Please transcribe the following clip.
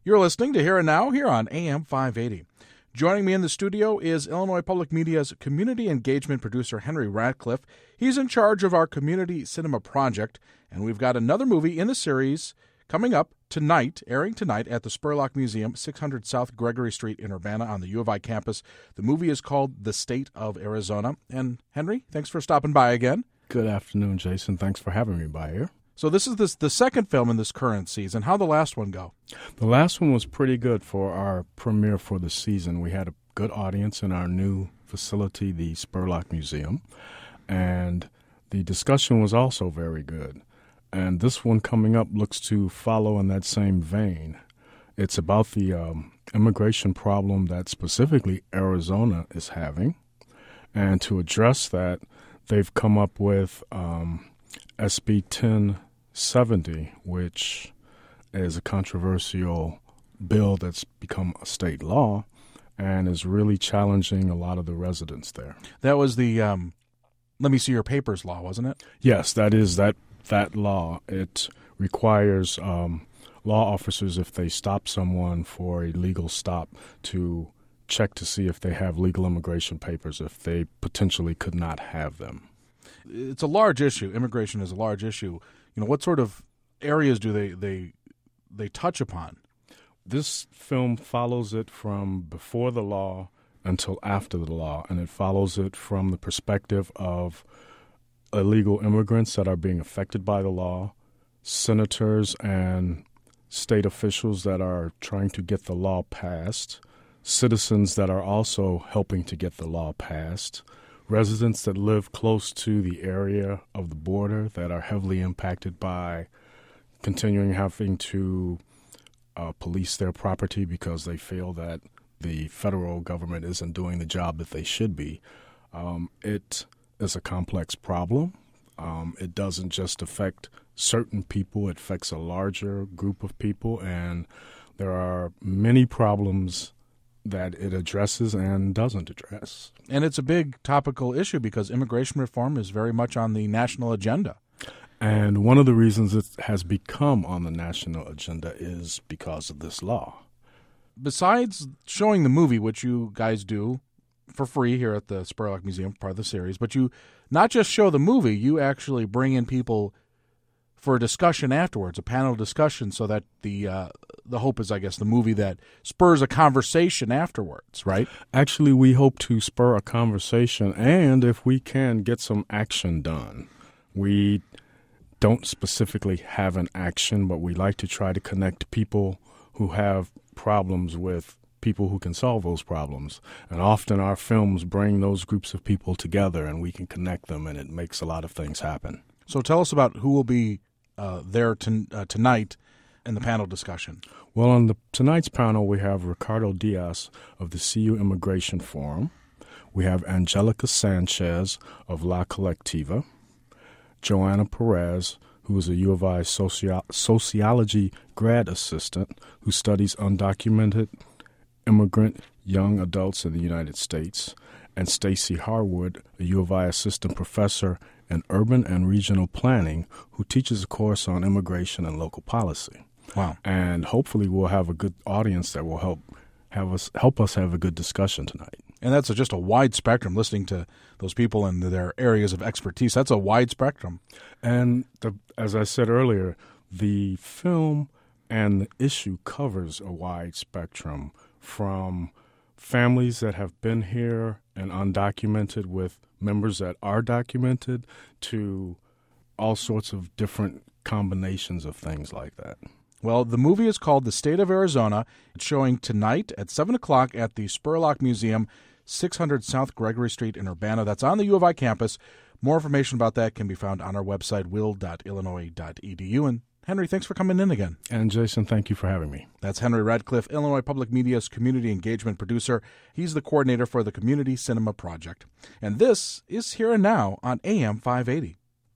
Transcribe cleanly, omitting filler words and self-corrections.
You're listening to Here and Now here on AM 580. Joining me in the studio is Illinois Public Media's community engagement producer, Henry Radcliffe. He's in charge of our community cinema project, and we've got another movie in the series coming up tonight, airing tonight at the Spurlock Museum, 600 South Gregory Street in Urbana on the U of I campus. The movie is called The State of Arizona. And Henry, thanks for stopping by again. Good afternoon, Jason. Thanks for having me by here. So this is the second film in this current season. How'd the last one go? The last one was pretty good for our premiere for the season. We had a good audience in our new facility, the Spurlock Museum, and the discussion was also very good. And this one coming up looks to follow in that same vein. It's about the immigration problem that specifically Arizona is having. And to address that, they've come up with SB 1070, which is a controversial bill that's become a state law and is really challenging a lot of the residents there. That was the Let Me See Your Papers law, wasn't it? Yes, that is that law. It requires law officers, if they stop someone for a legal stop, to check to see if they have legal immigration papers, if they potentially could not have them. It's a large issue. Immigration is a large issue. You know, what sort of areas do they touch upon? This film follows it from before the law until after the law, and it follows it from the perspective of illegal immigrants that are being affected by the law, senators and state officials that are trying to get the law passed, citizens that are also helping to get the law passed, residents that live close to the area of the border that are heavily impacted by continuing having to police their property because they feel that the federal government isn't doing the job that they should be. It is a complex problem. It doesn't just affect certain people. It affects a larger group of people, and there are many problems that it addresses and doesn't address. And it's a big topical issue because immigration reform is very much on the national agenda. And one of the reasons it has become on the national agenda is because of this law. Besides showing the movie, which you guys do for free here at the Spurlock Museum, part of the series, but you not just show the movie, you actually bring in people for a discussion afterwards, a panel discussion, so that the hope is, I guess, the movie that spurs a conversation afterwards, right? Actually, we hope to spur a conversation, and if we can, get some action done. We don't specifically have an action, but we like to try to connect people who have problems with people who can solve those problems. And often our films bring those groups of people together, and we can connect them, and it makes a lot of things happen. So tell us about who will be there tonight in the panel discussion. Well, on tonight's panel, we have Ricardo Diaz of the CU Immigration Forum. We have Angelica Sanchez of La Colectiva, Joanna Perez, who is a U of I sociology grad assistant who studies undocumented immigrant young adults in the United States, and Stacy Harwood, a U of I assistant professor in urban and regional planning who teaches a course on immigration and local policy. Wow. And hopefully we'll have a good audience that will help us have a good discussion tonight. And that's just a wide spectrum, listening to those people and their areas of expertise. That's a wide spectrum. And as I said earlier, the film and the issue covers a wide spectrum, from families that have been here and undocumented with members that are documented to all sorts of different combinations of things like that. Well, the movie is called The State of Arizona. It's showing tonight at 7 o'clock at the Spurlock Museum, 600 South Gregory Street in Urbana. That's on the U of I campus. More information about that can be found on our website, will.illinois.edu. And Henry, thanks for coming in again. And Jason, thank you for having me. That's Henry Radcliffe, Illinois Public Media's community engagement producer. He's the coordinator for the Community Cinema Project. And this is Here and Now on AM 580.